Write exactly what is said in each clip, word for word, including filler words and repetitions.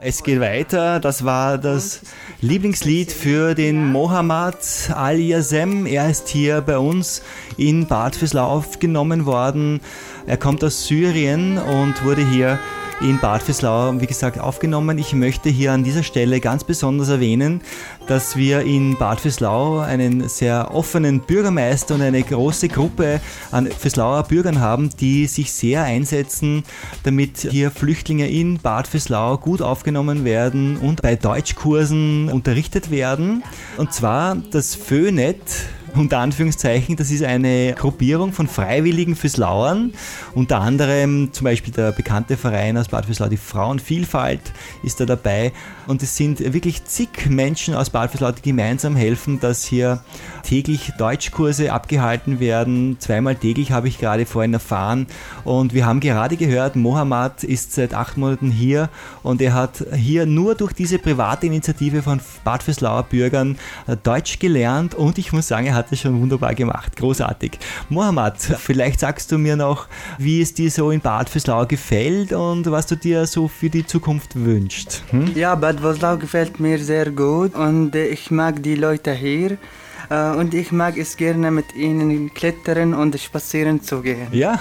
Es geht weiter. Das war das Lieblingslied für den Mohammad Al-Yazem. Er ist hier bei uns in Bad Vöslau aufgenommen worden. Er kommt aus Syrien und wurde hier in Bad Vöslau, wie gesagt, aufgenommen. Ich möchte hier an dieser Stelle ganz besonders erwähnen, dass wir in Bad Vöslau einen sehr offenen Bürgermeister und eine große Gruppe an Vöslauer Bürgern haben, die sich sehr einsetzen, damit hier Flüchtlinge in Bad Vöslau gut aufgenommen werden und bei Deutschkursen unterrichtet werden. Und zwar das Fönet, unter Anführungszeichen, das ist eine Gruppierung von freiwilligen Vöslauern, unter anderem zum Beispiel der bekannte Verein aus Bad Vöslau, die Frauenvielfalt ist da dabei, und es sind wirklich zig Menschen aus Bad Vöslau, die gemeinsam helfen, dass hier täglich Deutschkurse abgehalten werden, zweimal täglich habe ich gerade vorhin erfahren, und wir haben gerade gehört, Mohammad ist seit acht Monaten hier und er hat hier nur durch diese private Initiative von Bad Vöslauer Bürgern Deutsch gelernt, und ich muss sagen, er hat das schon wunderbar gemacht. Großartig. Mohammad, vielleicht sagst du mir noch, wie es dir so in Bad Vöslau gefällt und was du dir so für die Zukunft wünschst. Hm? Ja, Bad Vöslau gefällt mir sehr gut und ich mag die Leute hier. Und ich mag es gerne mit ihnen klettern und spazieren zu gehen. Ja.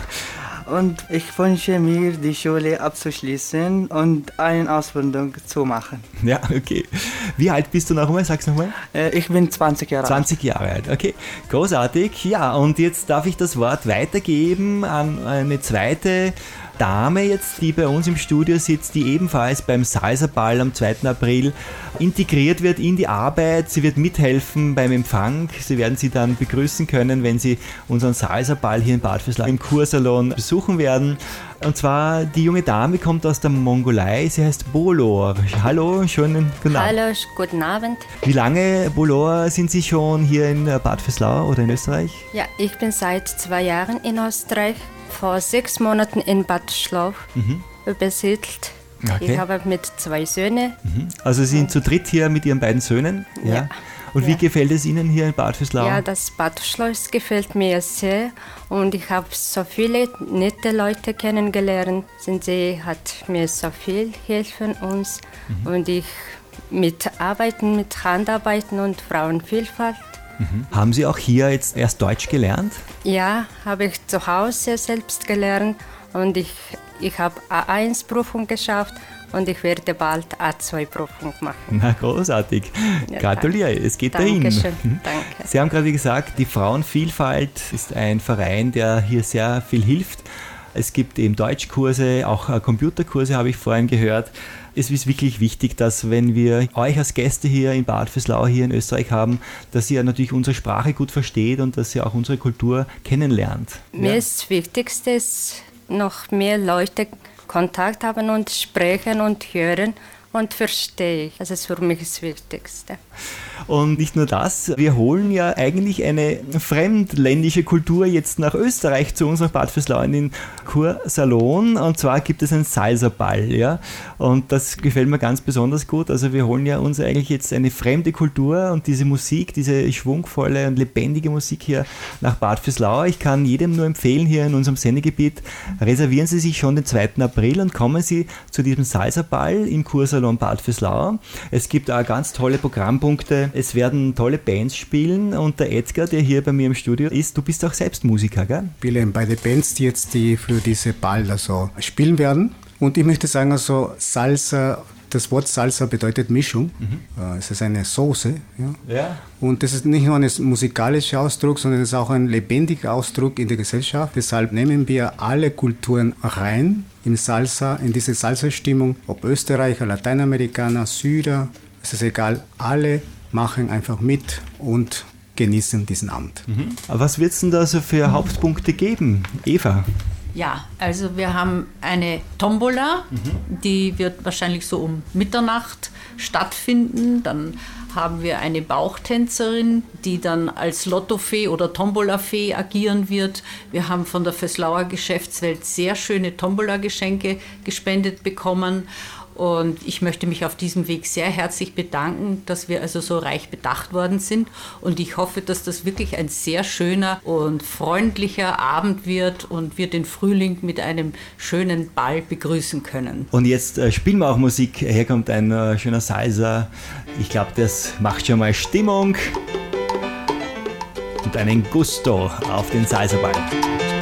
Und ich wünsche mir, die Schule abzuschließen und eine Ausbildung zu machen. Ja, okay. Wie alt bist du nochmal? Sag's nochmal. Ich bin zwanzig Jahre alt. zwanzig Jahre alt, okay. Großartig. Ja, und jetzt darf ich das Wort weitergeben an eine zweite Dame jetzt, die bei uns im Studio sitzt, die ebenfalls beim Salsa-Ball am zweiten April integriert wird in die Arbeit. Sie wird mithelfen beim Empfang. Sie werden Sie dann begrüßen können, wenn Sie unseren Salsa-Ball hier in Bad Vöslau im Kursalon besuchen werden. Und zwar, die junge Dame kommt aus der Mongolei. Sie heißt Bolor. Hallo, schönen guten Abend. Hallo, guten Abend. Wie lange, Bolor, sind Sie schon hier in Bad Vöslau oder in Österreich? Ja, ich bin seit zwei Jahren in Österreich. Vor sechs Monaten in Bad Vöslau mhm. besiedelt. Okay. Ich habe mit zwei Söhnen. Mhm. Also Sie sind zu dritt hier mit Ihren beiden Söhnen? Ja. ja. Und wie ja. gefällt es Ihnen hier in Bad Vöslau? Ja, das Bad Vöslau gefällt mir sehr und ich habe so viele nette Leute kennengelernt. Sie hat mir so viel helfen uns mhm. und ich mit Arbeiten, mit Handarbeiten und Frauenvielfalt. Mhm. Haben Sie auch hier jetzt erst Deutsch gelernt? Ja, habe ich zu Hause selbst gelernt und ich, ich habe A eins Prüfung geschafft und ich werde bald A zwei Prüfung machen. Na, großartig. Ja, gratuliere, danke. Es geht dahin. Dankeschön, danke. Sie haben gerade gesagt, die Frauenvielfalt ist ein Verein, der hier sehr viel hilft. Es gibt eben Deutschkurse, auch Computerkurse habe ich vorhin gehört. Es ist wirklich wichtig, dass wenn wir euch als Gäste hier in Bad Vöslau, hier in Österreich haben, dass ihr natürlich unsere Sprache gut versteht und dass ihr auch unsere Kultur kennenlernt. Mir ja. ist das Wichtigste, noch mehr Leute Kontakt haben und sprechen und hören und verstehe. Das ist für mich das Wichtigste. Und nicht nur das, wir holen ja eigentlich eine fremdländische Kultur jetzt nach Österreich zu uns, nach Bad Vöslau in den Kursalon. Und zwar gibt es einen Salsa-Ball. Ja? Und das gefällt mir ganz besonders gut. Also wir holen ja uns eigentlich jetzt eine fremde Kultur und diese Musik, diese schwungvolle und lebendige Musik hier nach Bad Vöslau. Ich kann jedem nur empfehlen, hier in unserem Sendegebiet, reservieren Sie sich schon den zweiten April und kommen Sie zu diesem Salsa-Ball im Kursalon Bad Vöslau. Es gibt auch ganz tolle Programmpunkte. Es werden tolle Bands spielen und der Edgar, der hier bei mir im Studio ist, du bist auch selbst Musiker, gell? Ich bin bei den Bands, die jetzt die für diese Ball also spielen werden. Und ich möchte sagen, also Salsa, das Wort Salsa bedeutet Mischung. Mhm. Es ist eine Soße. Ja? Ja. Und das ist nicht nur ein musikalischer Ausdruck, sondern es ist auch ein lebendiger Ausdruck in der Gesellschaft. Deshalb nehmen wir alle Kulturen rein im Salsa, in diese Salsa-Stimmung. Ob Österreicher, Lateinamerikaner, Süder, es ist egal, alle machen einfach mit und genießen diesen Abend. Mhm. Was wird es denn da so für Hauptpunkte geben, Eva? Ja, also wir haben eine Tombola, mhm. die wird wahrscheinlich so um Mitternacht stattfinden. Dann haben wir eine Bauchtänzerin, die dann als Lottofee oder Tombola-Fee agieren wird. Wir haben von der Vöslauer Geschäftswelt sehr schöne Tombola-Geschenke gespendet bekommen. Und ich möchte mich auf diesem Weg sehr herzlich bedanken, dass wir also so reich bedacht worden sind. Und ich hoffe, dass das wirklich ein sehr schöner und freundlicher Abend wird und wir den Frühling mit einem schönen Ball begrüßen können. Und jetzt äh, spielen wir auch Musik. Hier kommt ein äh, schöner Salsa. Ich glaube, das macht schon mal Stimmung und einen Gusto auf den Salsa-Ball.